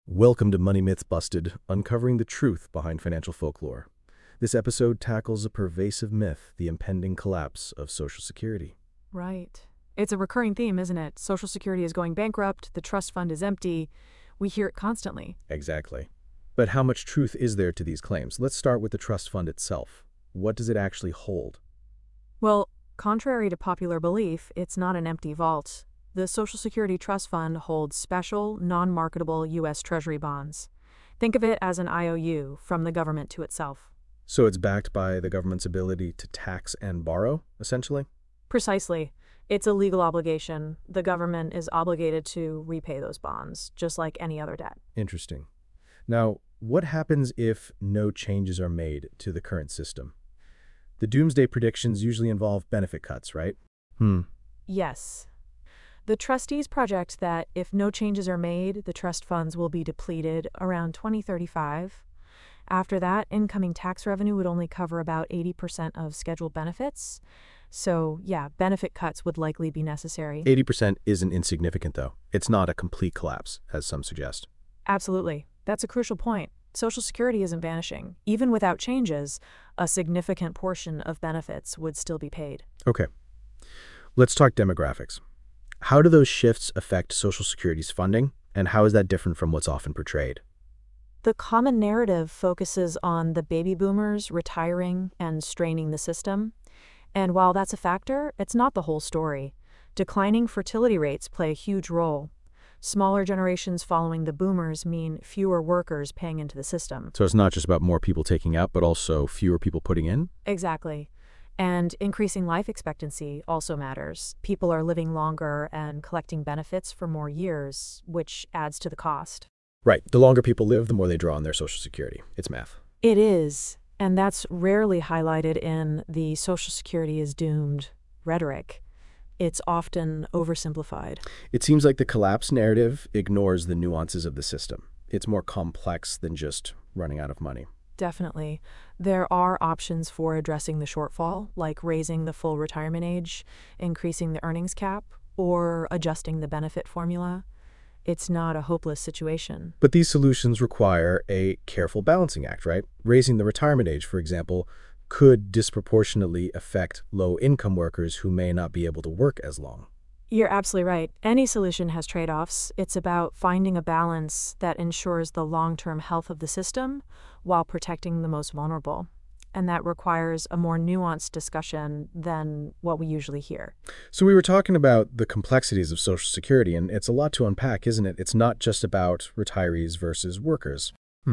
Welcome to Money Myths Busted, uncovering the truth behind financial folklore. This episode tackles a pervasive myth, the impending collapse of Social Security. Right. It's a recurring theme, isn't it? Social Security is going bankrupt, the trust fund is empty. We hear it constantly. Exactly. But how much truth is there to these claims? Let's start with the trust fund itself. What does it actually hold? Well, contrary to popular belief, it's not an empty vault. The Social Security Trust Fund holds special, non-marketable U.S. Treasury bonds. Think of it as an IOU from the government to itself. So it's backed by the government's ability to tax and borrow, essentially? Precisely. It's a legal obligation. The government is obligated to repay those bonds, just like any other debt. Interesting. Now, what happens if no changes are made to the current system? The doomsday predictions usually involve benefit cuts, right? Yes. The trustees project that if no changes are made, the trust funds will be depleted around 2035. After that, incoming tax revenue would only cover about 80% of scheduled benefits. So, yeah, benefit cuts would likely be necessary. 80% isn't insignificant, though. It's not a complete collapse, as some suggest. Absolutely. That's a crucial point. Social Security isn't vanishing. Even without changes, a significant portion of benefits would still be paid. Okay. Let's talk demographics. How do those shifts affect Social Security's funding, and how is that different from what's often portrayed? The common narrative focuses on the baby boomers retiring and straining the system. And while that's a factor, it's not the whole story. Declining fertility rates play a huge role. Smaller generations following the boomers mean fewer workers paying into the system. So it's not just about more people taking out, but also fewer people putting in? Exactly. And increasing life expectancy also matters. People are living longer and collecting benefits for more years, which adds to the cost. Right. The longer people live, the more they draw on their Social Security. It's math. It is, and that's rarely highlighted in the Social Security is doomed rhetoric. It's often oversimplified. It seems like the collapse narrative ignores the nuances of the system. It's more complex than just running out of money. Definitely. There are options for addressing the shortfall, like raising the full retirement age, increasing the earnings cap, or adjusting the benefit formula. It's not a hopeless situation. But these solutions require a careful balancing act, right? Raising the retirement age, for example, could disproportionately affect low-income workers who may not be able to work as long. You're absolutely right. Any solution has trade-offs. It's about finding a balance that ensures the long-term health of the system while protecting the most vulnerable. And that requires a more nuanced discussion than what we usually hear. So we were talking about the complexities of Social Security, and it's a lot to unpack, isn't it? It's not just about retirees versus workers.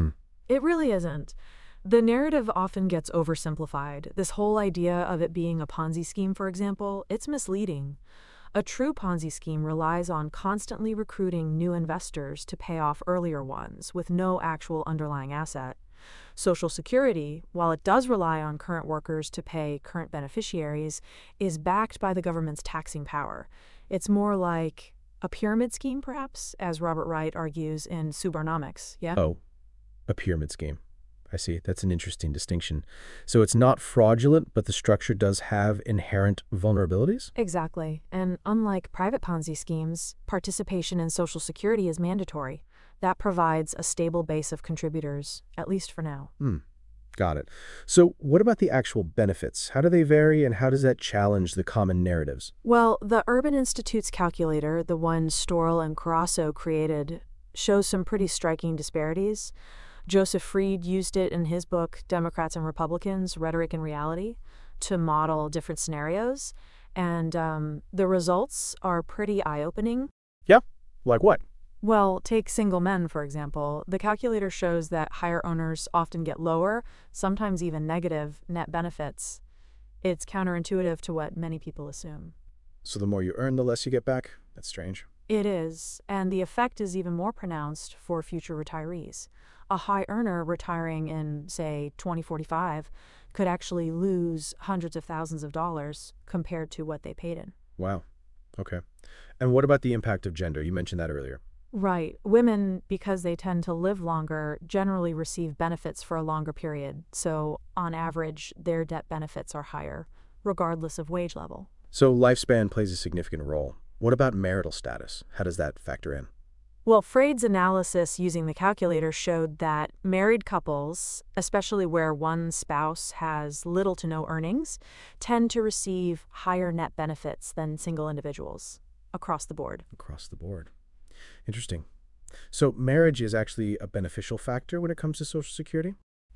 It really isn't. The narrative often gets oversimplified. This whole idea of it being a Ponzi scheme, for example, it's misleading. A true Ponzi scheme relies on constantly recruiting new investors to pay off earlier ones with no actual underlying asset. Social Security, while it does rely on current workers to pay current beneficiaries, is backed by the government's taxing power. It's more like a pyramid scheme, perhaps, as Robert Wright argues in Subarnomics, yeah? Oh, a pyramid scheme. I see. That's an interesting distinction. So it's not fraudulent, but the structure does have inherent vulnerabilities? Exactly. And unlike private Ponzi schemes, participation in Social Security is mandatory. That provides a stable base of contributors, at least for now. Got it. So what about the actual benefits? How do they vary, and how does that challenge the common narratives? Well, the Urban Institute's calculator, the one Storl and Carasso created, shows some pretty striking disparities. Joseph Fried used it in his book, Democrats and Republicans, Rhetoric and Reality, to model different scenarios. And the results are pretty eye-opening. Yeah? Like what? Well, take single men, for example. The calculator shows that higher earners often get lower, sometimes even negative, net benefits. It's counterintuitive to what many people assume. So the more you earn, the less you get back? That's strange. It is, and the effect is even more pronounced for future retirees. A high earner retiring in, say, 2045 could actually lose hundreds of thousands of dollars compared to what they paid in. Wow. Okay. And what about the impact of gender? You mentioned that earlier. Right. Women, because they tend to live longer, generally receive benefits for a longer period. So, on average, their debt benefits are higher, regardless of wage level. So lifespan plays a significant role. What about marital status? How does that factor in? Well, Freyd's analysis using the calculator showed that married couples, especially where one spouse has little to no earnings, tend to receive higher net benefits than single individuals across the board. Across the board. Interesting. So marriage is actually a beneficial factor when it comes to Social Security?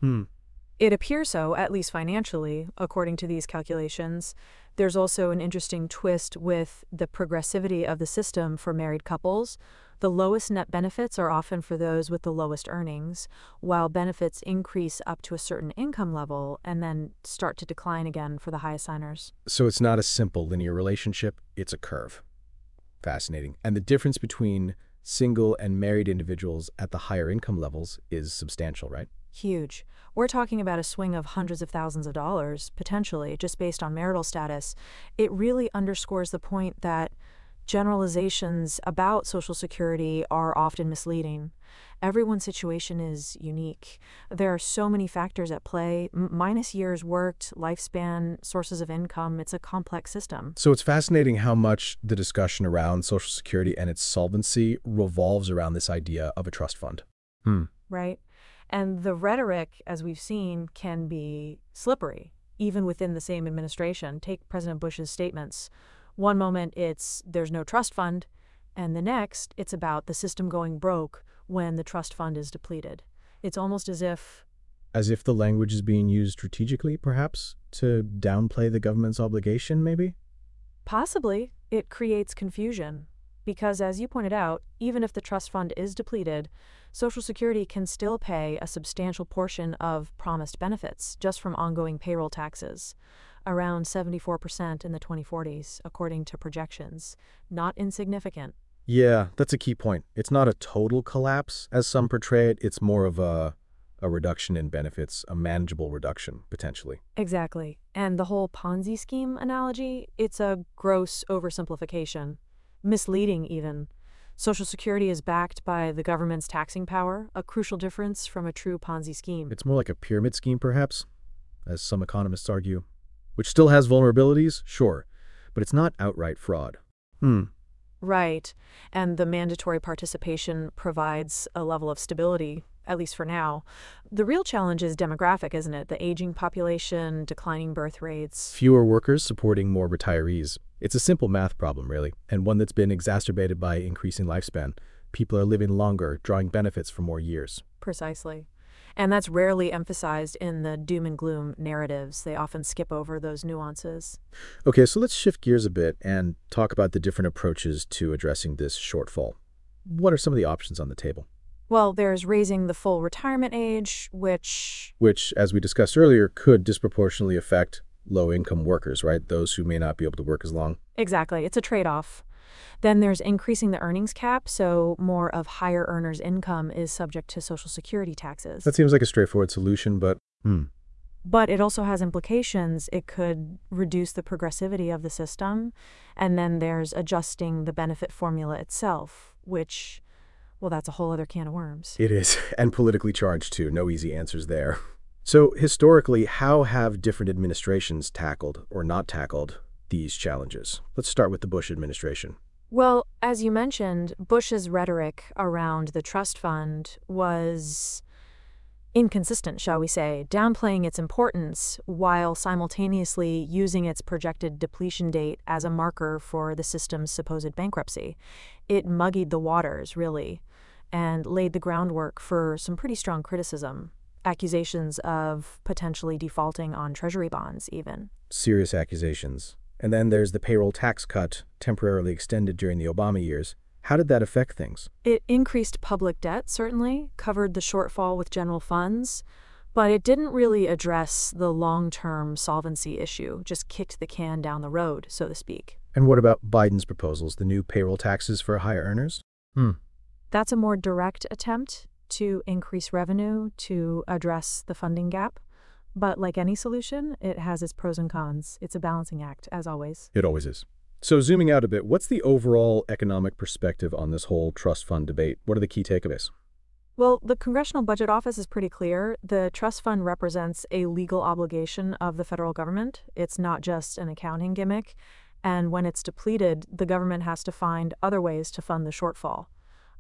It appears so, at least financially, according to these calculations. There's also an interesting twist with the progressivity of the system for married couples. The lowest net benefits are often for those with the lowest earnings, while benefits increase up to a certain income level and then start to decline again for the highest earners. So it's not a simple linear relationship, it's a curve. Fascinating. And the difference between single and married individuals at the higher income levels is substantial, right? Huge. We're talking about a swing of hundreds of thousands of dollars, potentially, just based on marital status. It really underscores the point that generalizations about Social Security are often misleading. Everyone's situation is unique. There are so many factors at play, minus years worked, lifespan, sources of income. It's a complex system. So it's fascinating how much the discussion around Social Security and its solvency revolves around this idea of a trust fund. Right? And the rhetoric, as we've seen, can be slippery, even within the same administration. Take President Bush's statements. One moment it's there's no trust fund, and the next it's about the system going broke when the trust fund is depleted. It's almost as if the language is being used strategically, perhaps, to downplay the government's obligation, maybe? possibly it creates confusion. Because, as you pointed out, even if the trust fund is depleted, Social Security can still pay a substantial portion of promised benefits just from ongoing payroll taxes, around 74% in the 2040s, according to projections. Not insignificant. Yeah, that's a key point. It's not a total collapse, as some portray it. It's more of a reduction in benefits, a manageable reduction, potentially. Exactly. And the whole Ponzi scheme analogy, it's a gross oversimplification. Misleading, even. Social Security is backed by the government's taxing power, a crucial difference from a true Ponzi scheme. It's more like a pyramid scheme, perhaps, as some economists argue, which still has vulnerabilities, sure, but it's not outright fraud. Right. And the mandatory participation provides a level of stability, at least for now. The real challenge is demographic, isn't it? The aging population, declining birth rates. Fewer workers supporting more retirees. It's a simple math problem, really, and one that's been exacerbated by increasing lifespan. People are living longer, drawing benefits for more years. Precisely. And that's rarely emphasized in the doom and gloom narratives. They often skip over those nuances. Okay, so let's shift gears a bit and talk about the different approaches to addressing this shortfall. What are some of the options on the table? Well, there's raising the full retirement age, which, As we discussed earlier, could disproportionately affect low-income workers, right? Those who may not be able to work as long. exactly, it's a trade-off. Then there's increasing the earnings cap, so more of higher earners' income is subject to Social Security taxes. That seems like a straightforward solution, but But it also has implications. It could reduce the progressivity of the system. And then there's adjusting the benefit formula itself, which, well, that's a whole other can of worms. it is, and politically charged too. No easy answers there. So historically, how have different administrations tackled or not tackled these challenges? Let's start with the Bush administration. Well, as you mentioned, Bush's rhetoric around the trust fund was inconsistent, shall we say, downplaying its importance while simultaneously using its projected depletion date as a marker for the system's supposed bankruptcy. It muddied the waters, really, and laid the groundwork for some pretty strong criticism. Accusations of potentially defaulting on Treasury bonds, even. Serious accusations. And then there's the payroll tax cut, temporarily extended during the Obama years. How did that affect things? It increased public debt, certainly, covered the shortfall with general funds, but it didn't really address the long-term solvency issue, just kicked the can down the road, so to speak. And what about Biden's proposals, the new payroll taxes for higher earners? That's a more direct attempt to increase revenue to address the funding gap. But like any solution, it has its pros and cons. It's a balancing act, as always. It always is. So zooming out a bit, what's the overall economic perspective on this whole trust fund debate? What are the key takeaways? Well, the Congressional Budget Office is pretty clear. The trust fund represents a legal obligation of the federal government. It's not just an accounting gimmick. And when it's depleted, the government has to find other ways to fund the shortfall,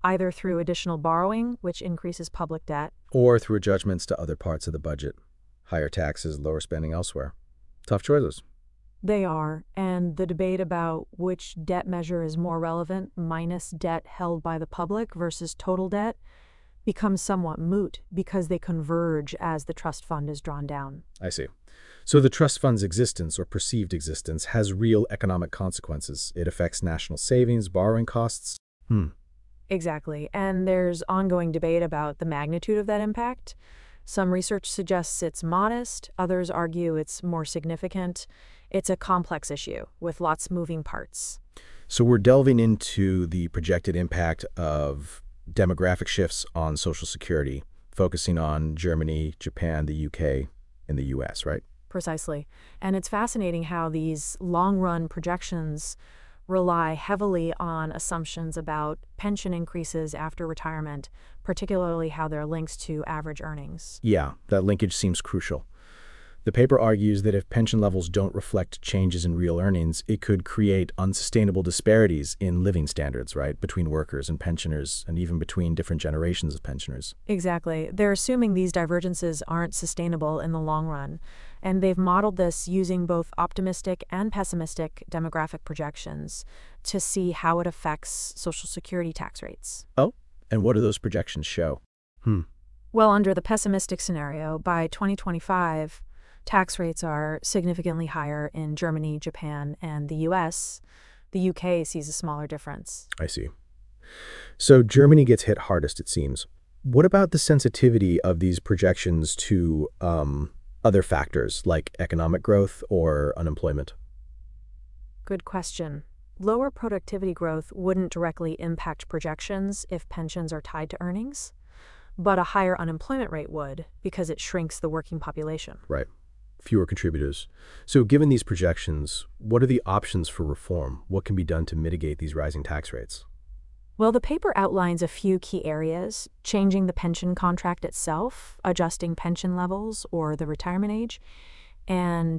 either through additional borrowing, which increases public debt. Or through adjustments to other parts of the budget. Higher taxes, lower spending elsewhere. Tough choices. They are, and the debate about which debt measure is more relevant, minus debt held by the public versus total debt, becomes somewhat moot because they converge as the trust fund is drawn down. I see. So the trust fund's existence or perceived existence has real economic consequences. It affects national savings, borrowing costs. Exactly, and there's ongoing debate about the magnitude of that impact. Some research suggests it's modest, others argue it's more significant. It's a complex issue with lots of moving parts. So we're delving into the projected impact of demographic shifts on Social Security, focusing on Germany, Japan, the UK, and the US, right? Precisely. And it's fascinating how these long-run projections rely heavily on assumptions about pension increases after retirement, particularly how they're linked to average earnings. Yeah, that linkage seems crucial. The paper argues that if pension levels don't reflect changes in real earnings, it could create unsustainable disparities in living standards, right, between workers and pensioners, and even between different generations of pensioners. Exactly. They're assuming these divergences aren't sustainable in the long run, and they've modeled this using both optimistic and pessimistic demographic projections to see how it affects Social Security tax rates. Oh, and what do those projections show? Well, under the pessimistic scenario, by 2025, tax rates are significantly higher in Germany, Japan, and the US. The UK sees a smaller difference. I see. So Germany gets hit hardest, it seems. What about the sensitivity of these projections to other factors like economic growth or unemployment? Good question. Lower productivity growth wouldn't directly impact projections if pensions are tied to earnings, but a higher unemployment rate would because it shrinks the working population. Right. Fewer contributors. So given these projections, what are the options for reform? What can be done to mitigate these rising tax rates? Well, the paper outlines a few key areas: changing the pension contract itself, adjusting pension levels or the retirement age, and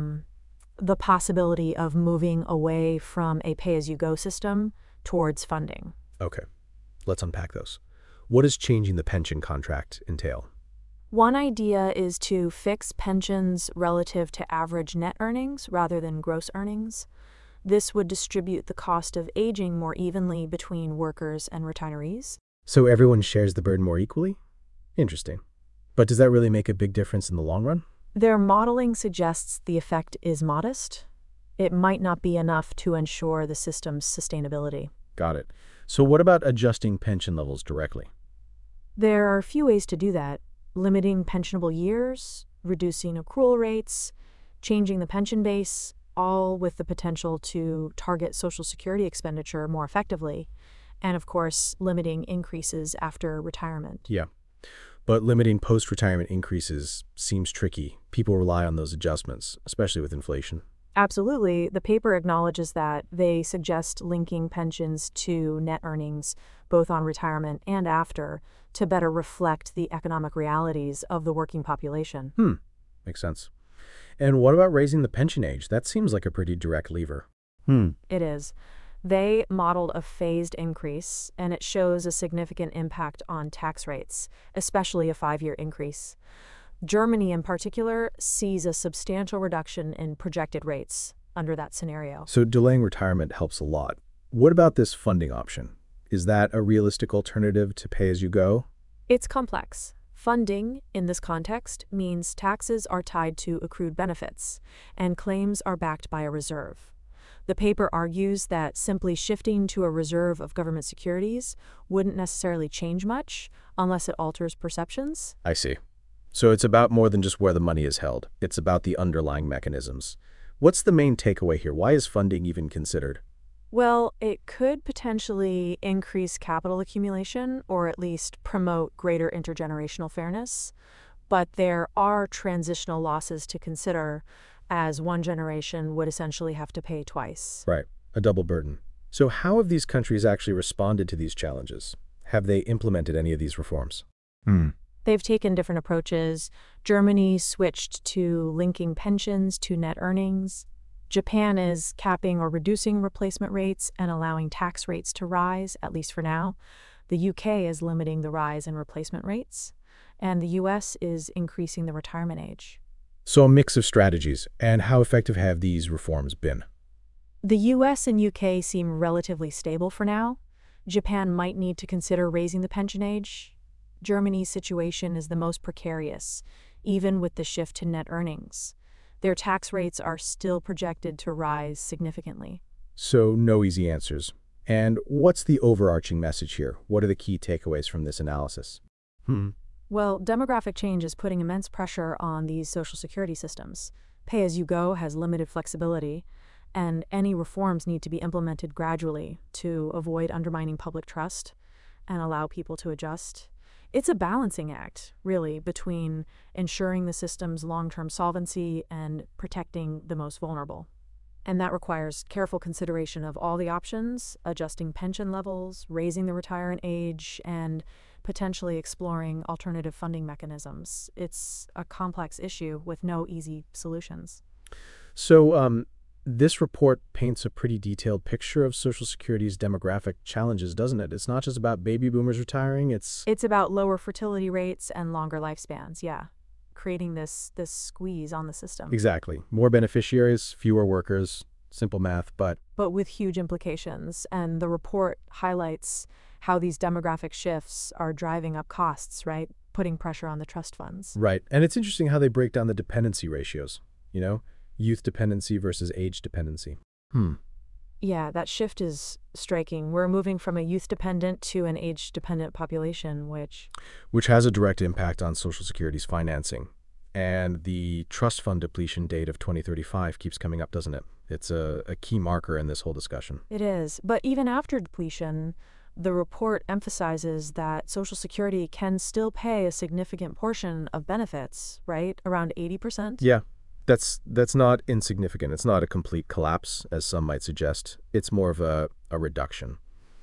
the possibility of moving away from a pay-as-you-go system towards funding. Okay, let's unpack those. What does changing the pension contract entail? One idea is to fix pensions relative to average net earnings rather than gross earnings. This would distribute the cost of aging more evenly between workers and retirees. So everyone shares the burden more equally? Interesting. But does that really make a big difference in the long run? Their modeling suggests the effect is modest. It might not be enough to ensure the system's sustainability. Got it. So what about adjusting pension levels directly? There are a few ways to do that: limiting pensionable years, reducing accrual rates, changing the pension base, all with the potential to target Social Security expenditure more effectively, and of course, limiting increases after retirement. Yeah. But limiting post-retirement increases seems tricky. People rely on those adjustments, especially with inflation. Absolutely. The paper acknowledges that. They suggest linking pensions to net earnings, both on retirement and after, to better reflect the economic realities of the working population. Makes sense. And what about raising the pension age? That seems like a pretty direct lever. It is. They modeled a phased increase, and it shows a significant impact on tax rates, especially a 5-year increase. Germany, in particular, sees a substantial reduction in projected rates under that scenario. So delaying retirement helps a lot. What about this funding option? Is that a realistic alternative to pay-as-you-go? It's complex. Funding, in this context, means taxes are tied to accrued benefits, and claims are backed by a reserve. The paper argues that simply shifting to a reserve of government securities wouldn't necessarily change much unless it alters perceptions. I see. So it's about more than just where the money is held. It's about the underlying mechanisms. What's the main takeaway here? Why is funding even considered? Well, it could potentially increase capital accumulation or at least promote greater intergenerational fairness, but there are transitional losses to consider, as one generation would essentially have to pay twice. Right, a double burden. So how have these countries actually responded to these challenges? Have they implemented any of these reforms? They've taken different approaches. Germany switched to linking pensions to net earnings. Japan is capping or reducing replacement rates and allowing tax rates to rise, at least for now. The UK is limiting the rise in replacement rates, and the US is increasing the retirement age. So a mix of strategies. And how effective have these reforms been? The US and UK seem relatively stable for now. Japan might need to consider raising the pension age. Germany's situation is the most precarious, even with the shift to net earnings. Their tax rates are still projected to rise significantly. So no easy answers. And what's the overarching message here? What are the key takeaways from this analysis? Well, demographic change is putting immense pressure on these social security systems. Pay-as-you-go has limited flexibility, and any reforms need to be implemented gradually to avoid undermining public trust and allow people to adjust. It's a balancing act, really, between ensuring the system's long-term solvency and protecting the most vulnerable. And that requires careful consideration of all the options, adjusting pension levels, raising the retirement age, and potentially exploring alternative funding mechanisms. It's a complex issue with no easy solutions. So this report paints a pretty detailed picture of Social Security's demographic challenges, doesn't it? It's not just about baby boomers retiring, it's about lower fertility rates and longer lifespans, yeah, creating this squeeze on the system. exactly more beneficiaries, fewer workers, simple math, but With huge implications. And the report highlights how these demographic shifts are driving up costs, right? Putting pressure on the trust funds. right. And it's interesting how they break down the dependency ratios, youth dependency versus age dependency. Yeah, that shift is striking. We're moving from a youth-dependent to an age-dependent population, Which has a direct impact on Social Security's financing. And the trust fund depletion date of 2035 keeps coming up, doesn't it? It's a key marker in this whole discussion. it is. But even after depletion, the report emphasizes that Social Security can still pay a significant portion of benefits, right? Around 80%? Yeah, that's not insignificant. It's not a complete collapse, as some might suggest. It's more of a reduction,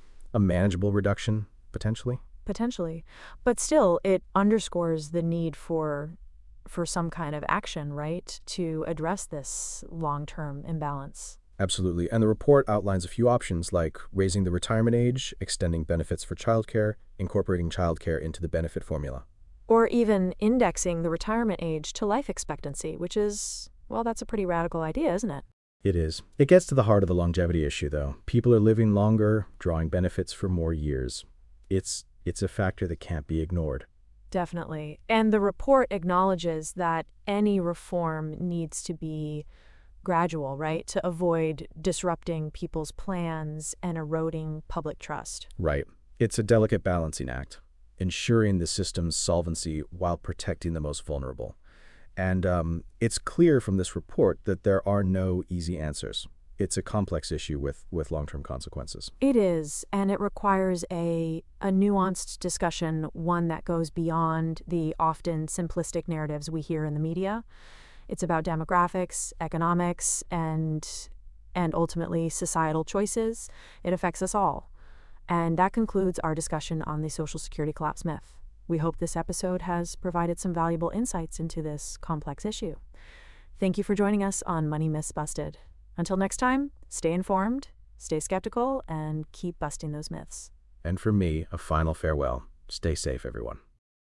a manageable reduction, potentially. Potentially. But still, it underscores the need for some kind of action, right, to address this long-term imbalance. Absolutely. And the report outlines a few options like raising the retirement age, extending benefits for childcare, incorporating childcare into the benefit formula. Or even indexing the retirement age to life expectancy, which is, well, that's a pretty radical idea, isn't it? It is. It gets to the heart of the longevity issue, though. People are living longer, drawing benefits for more years. It's a factor that can't be ignored. Definitely. And the report acknowledges that any reform needs to be gradual, right, to avoid disrupting people's plans and eroding public trust. Right. It's a delicate balancing act, ensuring the system's solvency while protecting the most vulnerable. And it's clear from this report that there are no easy answers. It's a complex issue with long-term consequences. It is, and it requires a nuanced discussion, one that goes beyond the often simplistic narratives we hear in the media. It's about demographics, economics, and ultimately societal choices. It affects us all. And that concludes our discussion on the Social Security collapse myth. We hope this episode has provided some valuable insights into this complex issue. Thank you for joining us on Money Myths Busted. Until next time, stay informed, stay skeptical, and keep busting those myths. And for me, a final farewell. Stay safe, everyone.